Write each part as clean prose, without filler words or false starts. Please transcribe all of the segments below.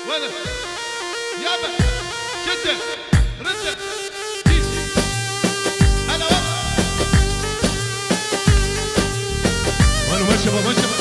ولا يابا شده رده هلا وين شباب وين شباب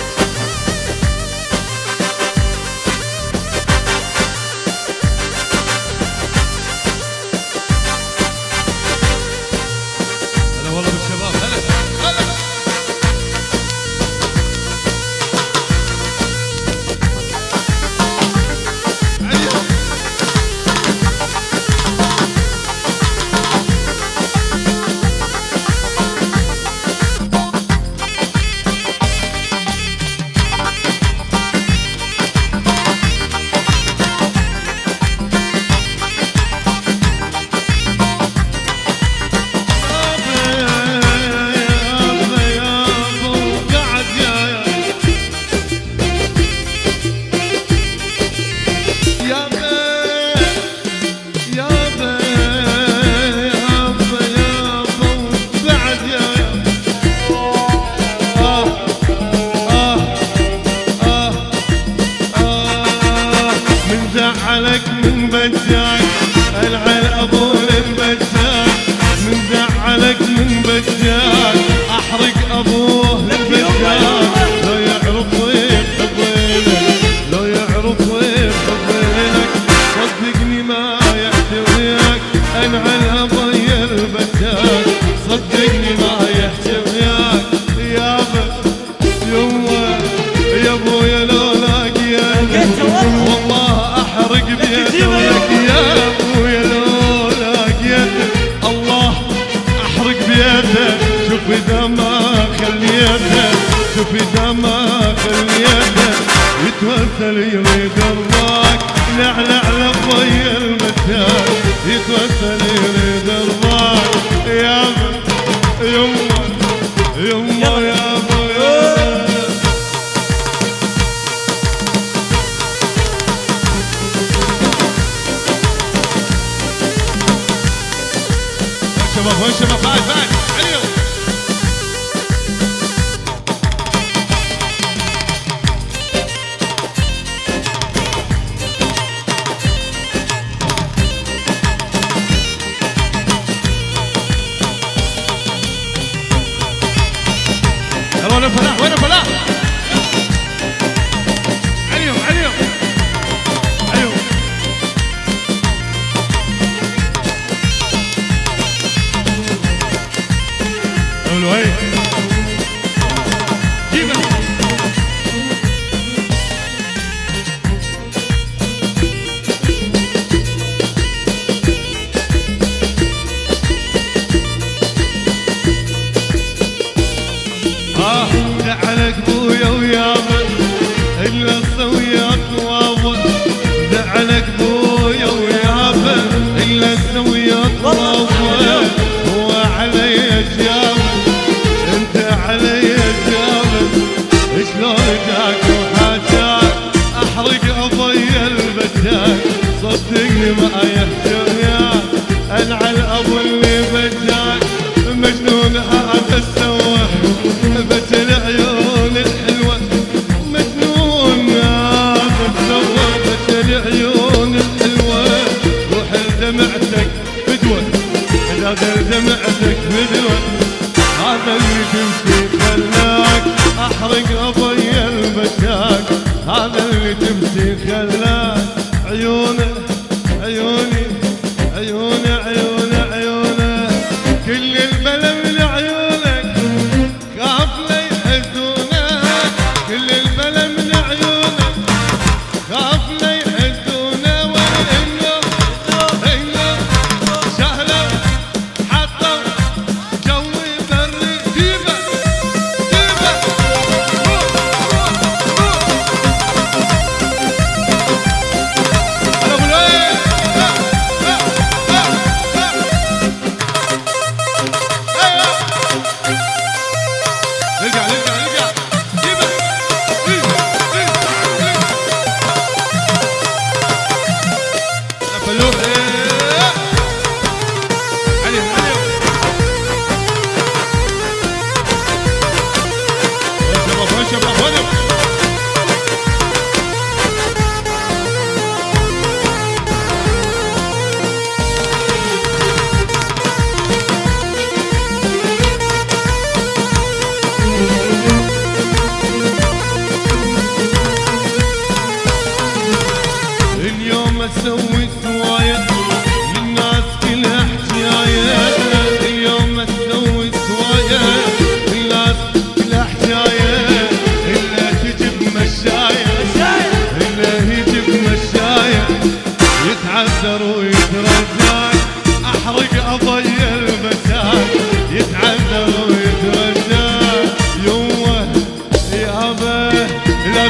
هلا والله بالشباب هلا هلا زعلك من بجاك العن ابو البجاك من زعلك من بجاك احرق ابوه البجاك لو يعرف يحبينك لو يعرف يحبينك صدقني ما يحتويك انعن ابوي البجاك صدقني ما يحتويك يابا يما يا ابويا لولاك يا والله احرق بيدك يا ابويا لولاك يدك الله احرق بيدك شوف اذا ما خليتك شوف اذا ما خليتك يتوسل يريد رضاك لعلع لبوي المساك يتوسل يريد رضاك يا يما يما يا ابويا شباب وين شباب بعد عليهم يلا وين فلاح وين فلاح عليهم عليهم عليهم وين جيبه زعلك بويا ويابا الا السويات واوا زعلك بويا ويابا الا السويات واوا هو علي جابا انت علي جابا شلون جاك وحاجاك احرق ابوي البجاك صدقني ما يحتوياك انعل ابو اللي بجاك مجنون هذا السوى بس العيون الحلوة مجنون هذا السوى بس العيون الحلوة روح لدمعتك فدوة هذا دمعتك فدوة هذا اللي تمشي خلاك احرق ابوي البجاك هذا اللي تمشي خلاك عيونه عيوني عيوني عيوني عيونه كل البلا من عيونك خاف لا يحزونك كل البلا من عيونك خاف لا يحزونك وانه سهله حطوا جوي بري جيبه جيبه هلا ابو ليل نرجع جيبه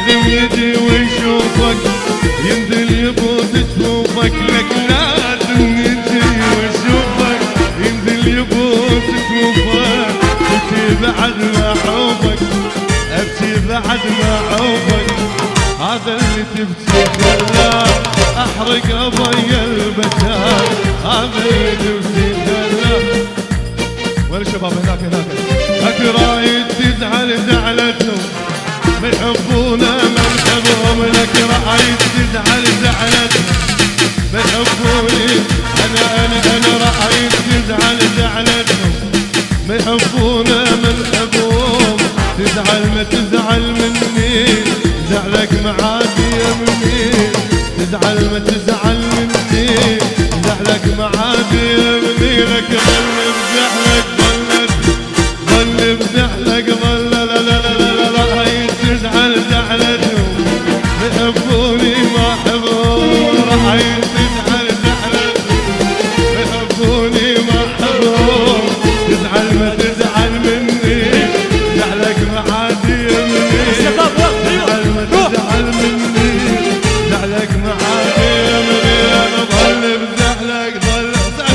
لازم يجي ويشوفك ينزل يبوس جفوفك لك لازم يجي ويشوفك ينزل يبوس جفوفك ابكي بعد ما حوفك ابكي بعد ما حوفك هذا اللي تبكي خلاه احرق ابي البكاء هذا اللي تبكي خلاه. وين الشباب هناك رايد تزعل زعلتهم ما يحبونا ما نحبهم لك رايد تزعل زعلتهم ما يحبوني انا رايد تزعل زعلتهم ما يحبونا ما نحبهم تزعل ما تزعل مني زعلك معادي يا مني تزعل ما تزعل مني زعلك معادي يا مني لك ظل بزعلك ظل بزعلك ظل لا لا لا لا لا رايد تزعل زعلتهم يحبوني ما احبهم رايد تزعل زعلتهم يحبوني ما احبهم تزعل ما تزعل مني زعلك معادي يا مني تزعل ما تزعل مني زعلك معادي يا مني انا ظل بزعلك ظل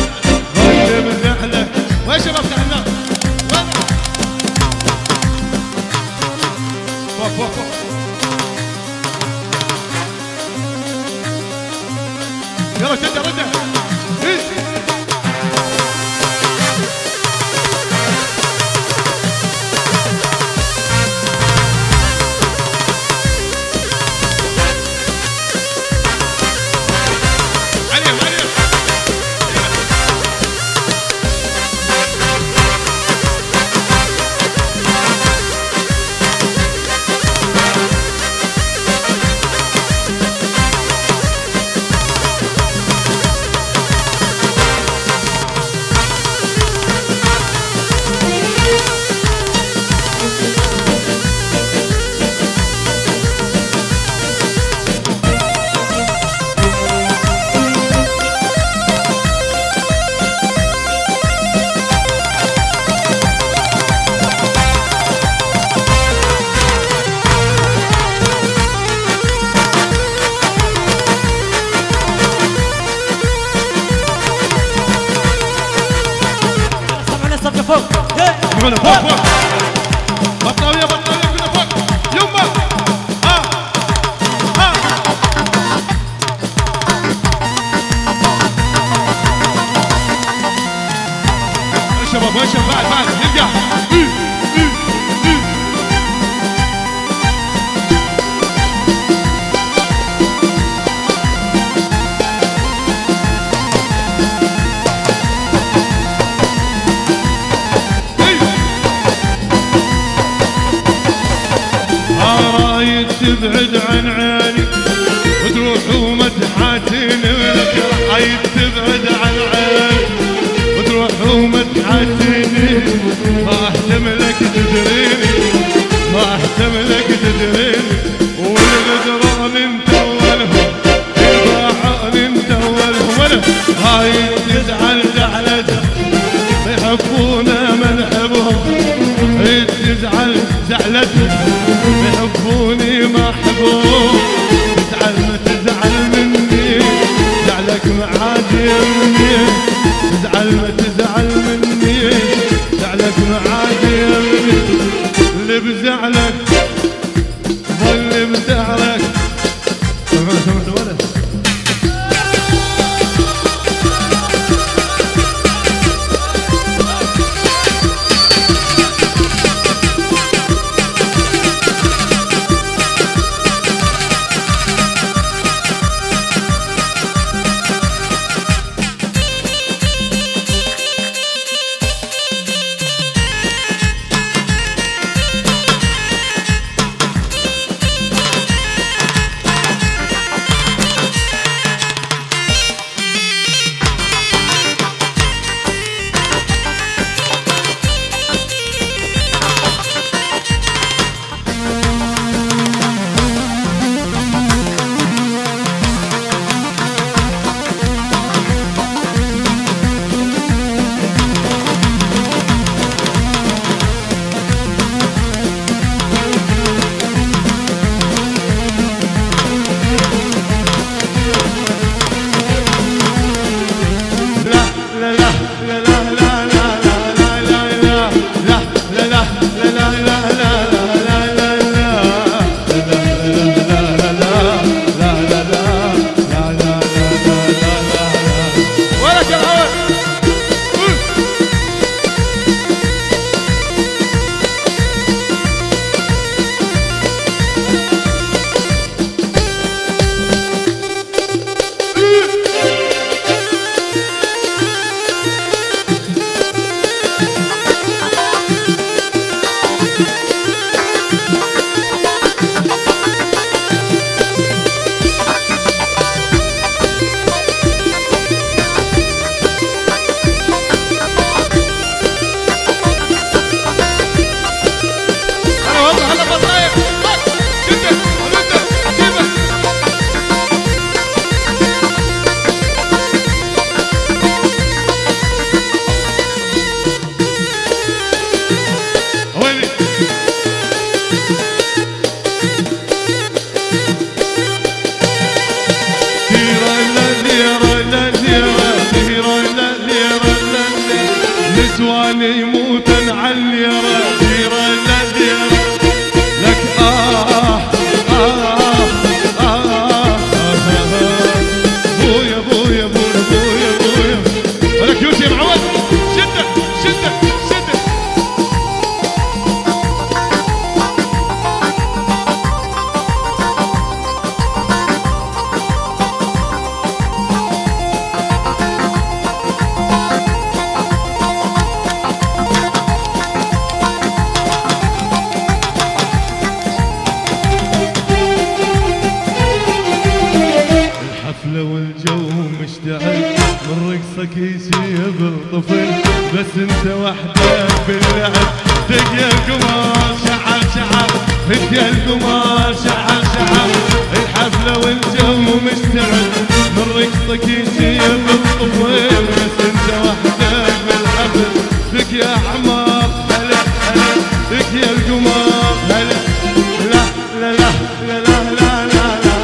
بزعلك وين شباب تعالوا يلا شد رده فوق بطاوية كنا فوق يما الشباب وين شباب بعد يرجع تبعد عن عيني وتروح ومدحاتيني ولك رايد تبعد عن عيني وتروح ومدحاتيني ما احتملك تدريني ما احتملك تدريني والغدران انت اولهم الباحان انت اولهم وانا رايد تزعل زعلتهم ما يحبونا ما نحبهم رايد تزعل زعلتهم يحبوني ما احبهم تزعل ما تزعل مني زعلك معادي مني تزعل ما تزعل مني زعلك معادي مني اللي بزعلك ظل بزعلك سمعت ولد نسوان يموتن عالليرة ديرة للديرة لك بويا بويا بويا بويا بويا ولك يوسف معود شدة شدة شدة والجو مشتعل من رقصك يشيب الطفل بس انت وحدك باللعب تقيا القمر شعل شعل تقيا القمر شعل شعل الحفلة والجو مشتعل من رقصك يشيب الطفل بس انت وحدك بالحفل تقيا حمار هلا هلا تقيا القمر هلا لا لا لا لا لا لا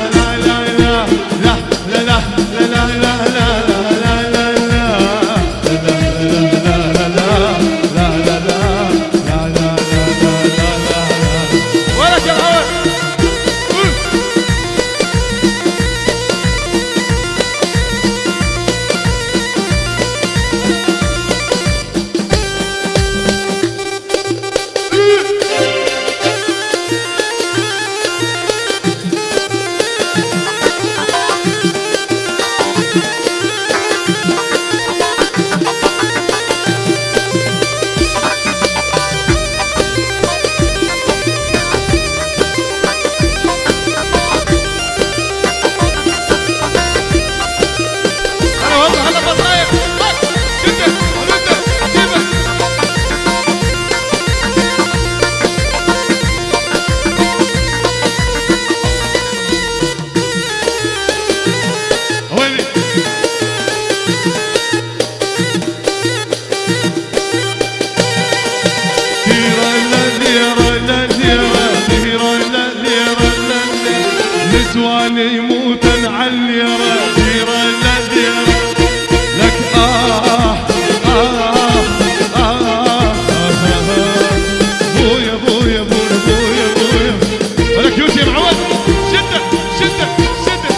نسوان يموتن عالليرة ديرة للديرة لك بويا بويا بويا بويا بويا ولك يوسف معود شدة شدة شدة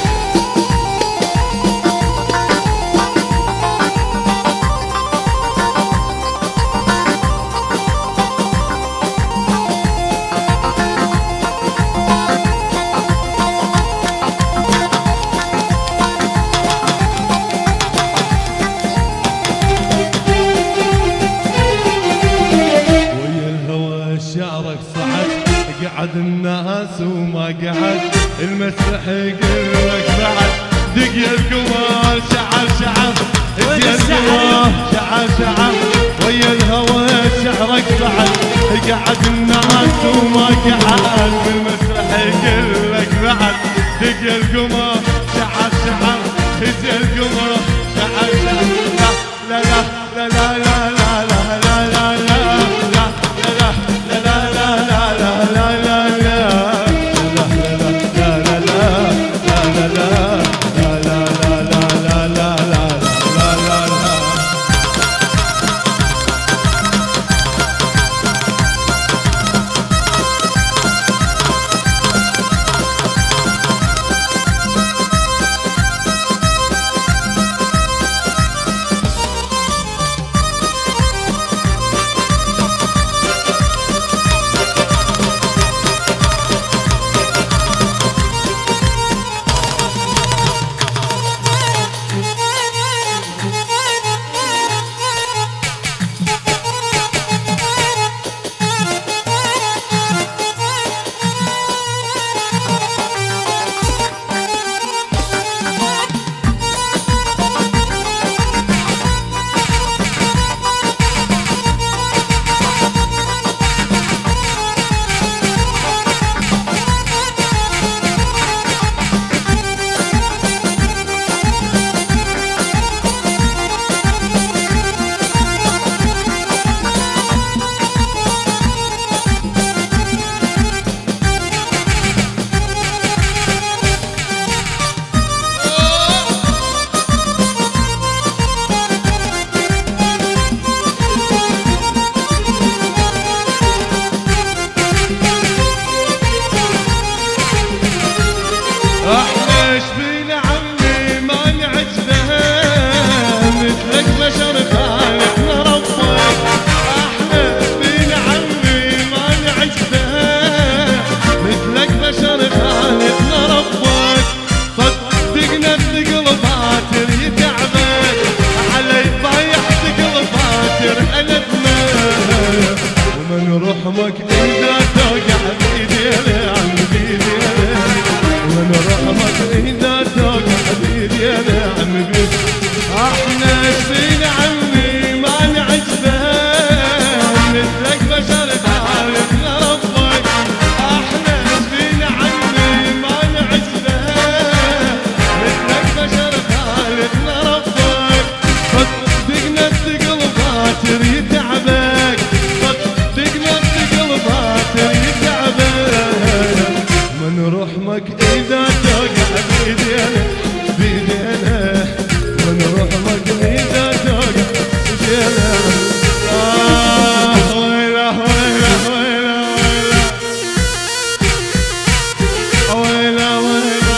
شعرك صعد قعد الناس وما قعد المسرح يقول لك بعد دق القمر شعل شعل دق القمر شعل شعل ويا الهوى شعرك صعد قعد الناس وما قعد بالمسرح يقول لك بعد دق القمر شعل شعل دق القمر شعل شعل لا لا لا لا لا لا لا لا لا لا رحمك إذا توقع بإيدينا بإيدينا من رحمك إذا توقع بإيدينا ويلا ويلا ويلا ويلا ويلا ويلا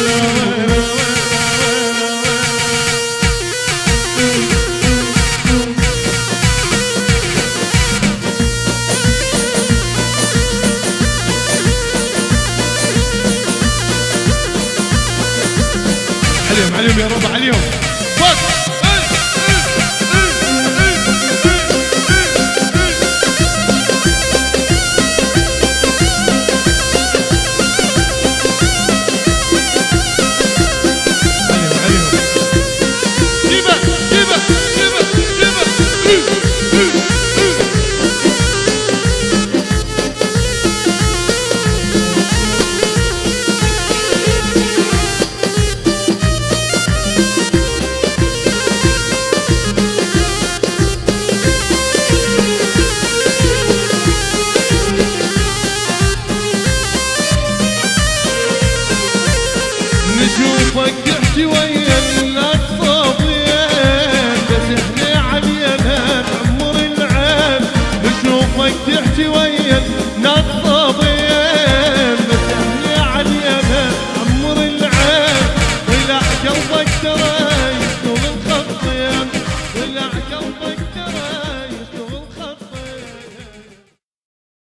عليهم يا رب عليهم فوق عليهم جيبه جيبه جيبه جيبه نشوفك